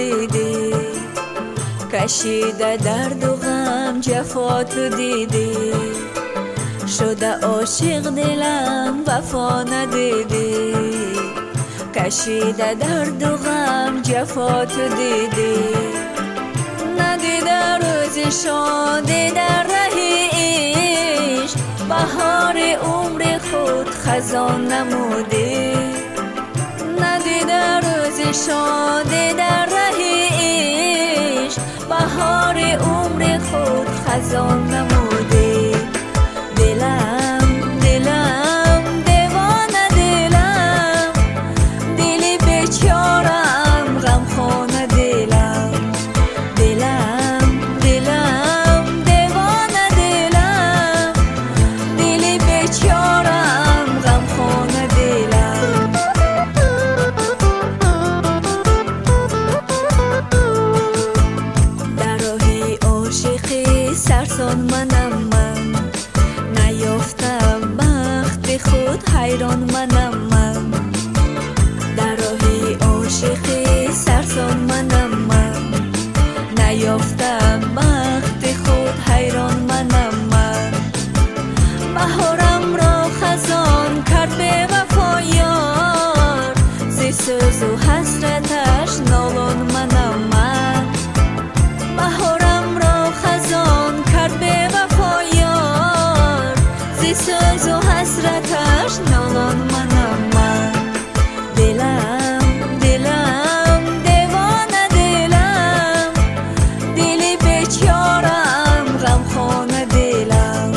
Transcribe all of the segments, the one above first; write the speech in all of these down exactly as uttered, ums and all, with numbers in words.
دیدی، کشیده درد و غم جفا تو دیدی، شده عاشق دلم وفا ندیدی، کشیده درد و غم جفا تو دیدی، ندیده روز شادی در ره عشق، بهار عمر خود خزان نمودی، ندیده روز شادی در ره عشق، بهار عمر خود خزان نمودی. دلم دلم دیوانه دلم، دل بیچارم غمخانه دلم، دلم دلم دیوانه دلم، دل بیچارم غمخانه دلم. در راهی عاشقی سرسان منم من، نیافتم بخت خود حیران منم من، در راهی عاشقی سرسان منم من، نیافتم بخت خود حیران منم من، بهارم را خزان کرد به وفا یار، ز سوز و حسرتش نالان منم من، بهارم را خزان کرد به وفا یار، ز سوز و حسرتش نالان منم من. دلم دلم دیوانه دلم، دل بیچارم غمخانه دلم،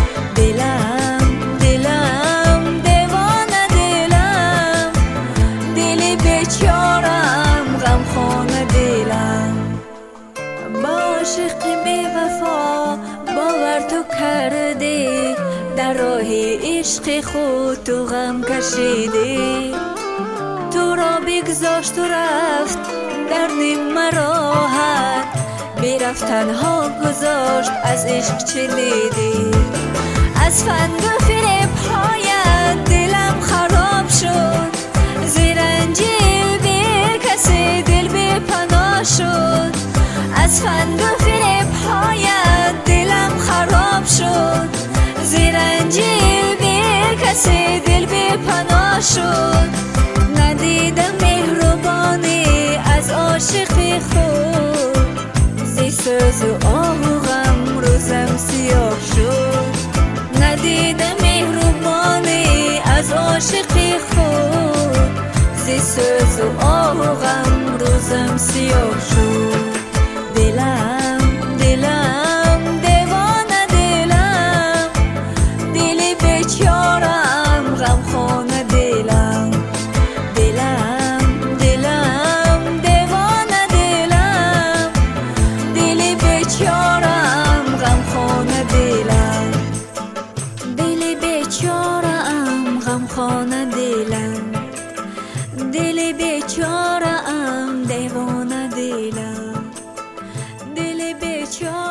دلم دلم دیوانه دلم، دل بیچارم غمخانه دلم. با عاشق بی وفا باور تو کردی، در راه عشق خود تو غم کشیدی، تو را بگذاشت و رفت درد مراحت، برفت تنها گذاشت از عشق چه دیدی، از فند و فریب هایت دلم خراب شد، زیر رنجی بی کسی دل بی پناه شد، از فند و فریب هایت دلم خراب شد، زیر رنجی بی کسی دل بی پناه شد، ندیدم مهربانی از عاشق خود، زی سوز و آه و غم روزم سیاه شد، ندیدم مهربانی از عاشق خود، زی سوز و آه و غم روزم سیاه شد. دلم دلم دیوانه دلم، دل بیچارم غمخانه دلم، دلم دلم دیوانه دلم، دل بیچارم غمخانه دلم، دل بیچارم غمخانه دلم، دل بیچارم دیوانه دلم، دل بیچارم